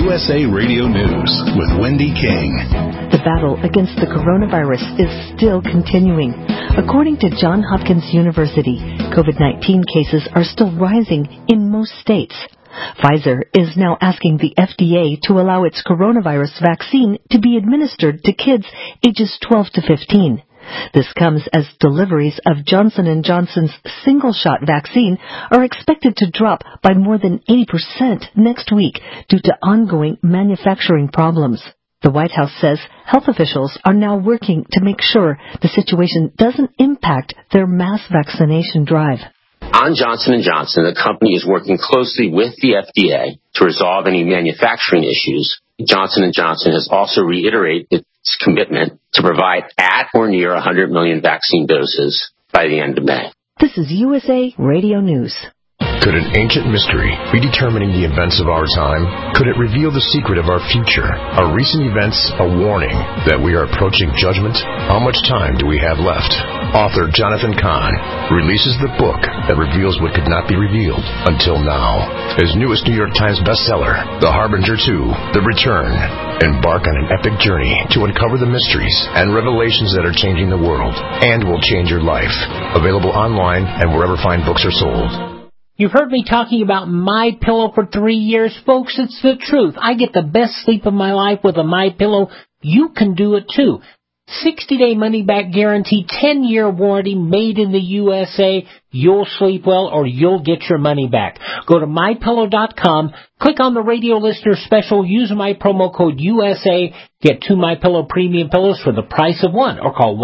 USA Radio News with Wendy King. The battle against the coronavirus is still continuing. According to Johns Hopkins University, COVID-19 cases are still rising in most states. Pfizer is now asking the FDA to allow its coronavirus vaccine to be administered to kids ages 12 to 15. This comes as deliveries of Johnson & Johnson's single-shot vaccine are expected to drop by more than 80% next week due to ongoing manufacturing problems. The White House says health officials are now working to make sure the situation doesn't impact their mass vaccination drive. On Johnson & Johnson, the company is working closely with the FDA to resolve any manufacturing issues. Johnson & Johnson has also reiterated its commitment to provide at or near 100 million vaccine doses by the end of May. This is USA Radio News. Could an ancient mystery be determining the events of our time? Could it reveal the secret of our future? Are recent events a warning that we are approaching judgment? How much time do we have left? Author Jonathan Cahn releases the book that reveals what could not be revealed until now. His newest New York Times bestseller, The Harbinger 2, The Return. Embark on an epic journey to uncover the mysteries and revelations that are changing the world and will change your life. Available online and wherever fine books are sold. You've heard me talking about MyPillow for 3 years, folks. It's the truth. I get the best sleep of my life with a MyPillow. You can do it too. 60-day money-back guarantee, 10-year warranty, made in the USA. You'll sleep well or you'll get your money back. Go to MyPillow.com, click on the radio listener special, use my promo code USA, get 2 MyPillow premium pillows for the price of one, or call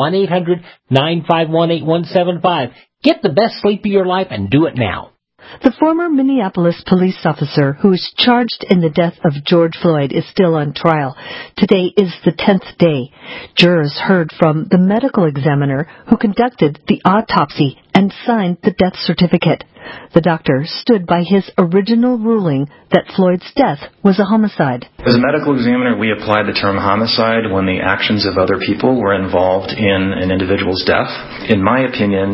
1-800-951-8175. Get the best sleep of your life and do it now. The former Minneapolis police officer who is charged in the death of George Floyd is still on trial. Today is the 10th day. Jurors heard from the medical examiner who conducted the autopsy and signed the death certificate. The doctor stood by his original ruling that Floyd's death was a homicide. As a medical examiner, we applied the term homicide when the actions of other people were involved in an individual's death. In my opinion,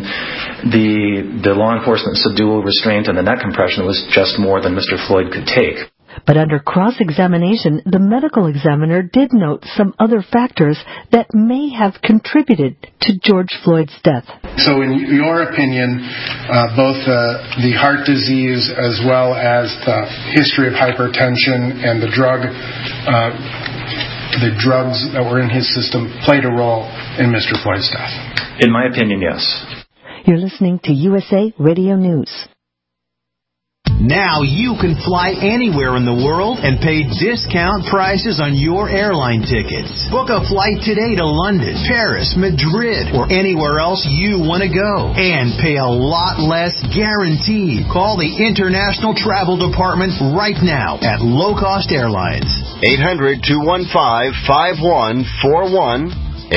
the law enforcement subdual, restraint, and the neck compression was just more than Mr. Floyd could take. But under cross-examination, the medical examiner did note some other factors that may have contributed to George Floyd's death. So in your opinion, both the heart disease as well as the history of hypertension and the drugs that were in his system played a role in Mr. Floyd's death? In my opinion, yes. You're listening to USA Radio News. Now you can fly anywhere in the world and pay discount prices on your airline tickets. Book a flight today to London, Paris, Madrid, or anywhere else you want to go. And pay a lot less guaranteed. Call the International Travel Department right now at Low Cost Airlines. 800-215-5141.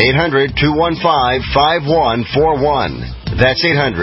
800-215-5141. That's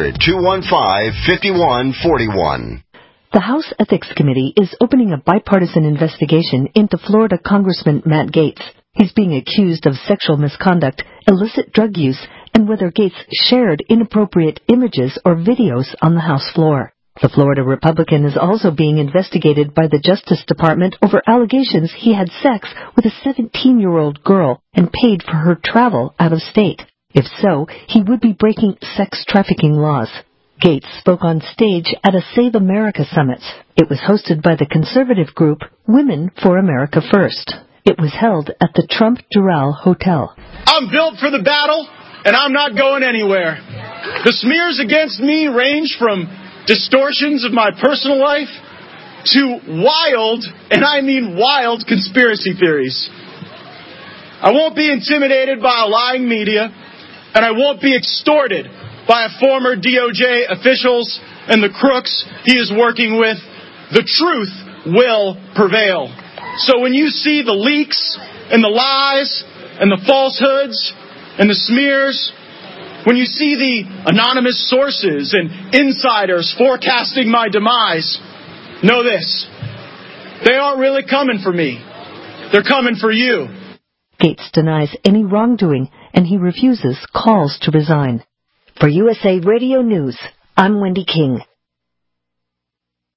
800-215-5141. The House Ethics Committee is opening a bipartisan investigation into Florida Congressman Matt Gaetz. He's being accused of sexual misconduct, illicit drug use, and whether Gaetz shared inappropriate images or videos on the House floor. The Florida Republican is also being investigated by the Justice Department over allegations he had sex with a 17-year-old girl and paid for her travel out of state. If so, he would be breaking sex trafficking laws. Gaetz spoke on stage at a Save America Summit. It was hosted by the conservative group Women for America First. It was held at the Trump Doral Hotel. I'm built for the battle, and I'm not going anywhere. The smears against me range from distortions of my personal life to wild, and I mean wild, conspiracy theories. I won't be intimidated by a lying media, and I won't be extorted by former DOJ officials and the crooks he is working with. The truth will prevail. So when you see the leaks and the lies and the falsehoods and the smears, when you see the anonymous sources and insiders forecasting my demise, know this: they aren't really coming for me. They're coming for you. Gaetz denies any wrongdoing, and he refuses calls to resign. For USA Radio News, I'm Wendy King.